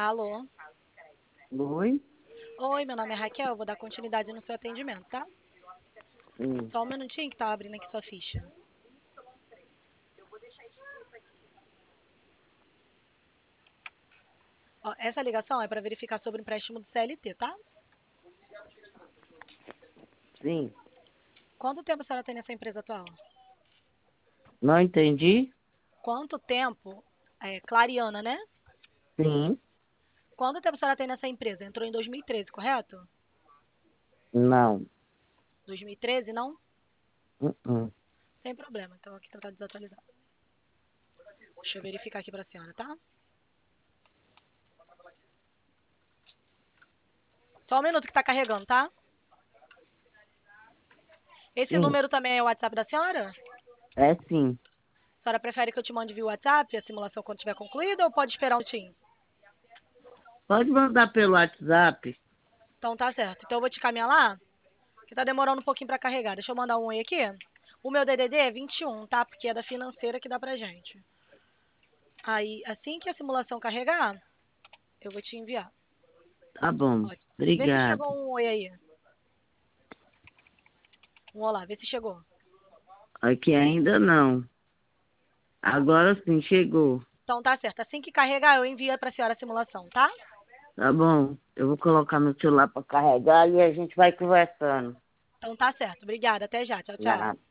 Alô? Oi? Oi, meu nome é Raquel, eu vou dar continuidade no seu atendimento, tá? Sim. Só um minutinho que tá abrindo aqui sua ficha. Ó, essa ligação é para verificar sobre o empréstimo do CLT, tá? Sim. Quanto tempo a senhora tem nessa empresa atual? Não entendi? Quanto tempo? Clariana, né? Sim. Quanto tempo a senhora tem nessa empresa? Entrou em 2013, correto? Não. 2013, não? Uh-uh. Sem problema, então aqui tá desatualizado. Deixa eu verificar aqui pra senhora, tá? Só um minuto que tá carregando, tá? Esse Sim. número também é o WhatsApp da senhora? É sim. A senhora prefere que eu te mande via WhatsApp a simulação quando estiver concluída ou pode esperar um minutinho? Pode mandar pelo WhatsApp? Então tá certo. Então eu vou te caminhar lá, que tá demorando um pouquinho pra carregar. Deixa eu mandar um oi aqui. O meu DDD é 21, tá? Porque é da financeira que dá pra gente. Aí, assim que a simulação carregar, eu vou te enviar. Tá bom. Ótimo. Vê se Obrigado. chegou um oi aí. Um olá, vê se chegou. Aqui ainda não. Agora sim, chegou. Então tá certo. Assim que carregar, eu envio pra senhora a simulação, tá? Tá bom. Eu vou colocar meu celular para carregar e a gente vai conversando. Então tá certo. Obrigada. Até já. Tchau, tchau. Nada.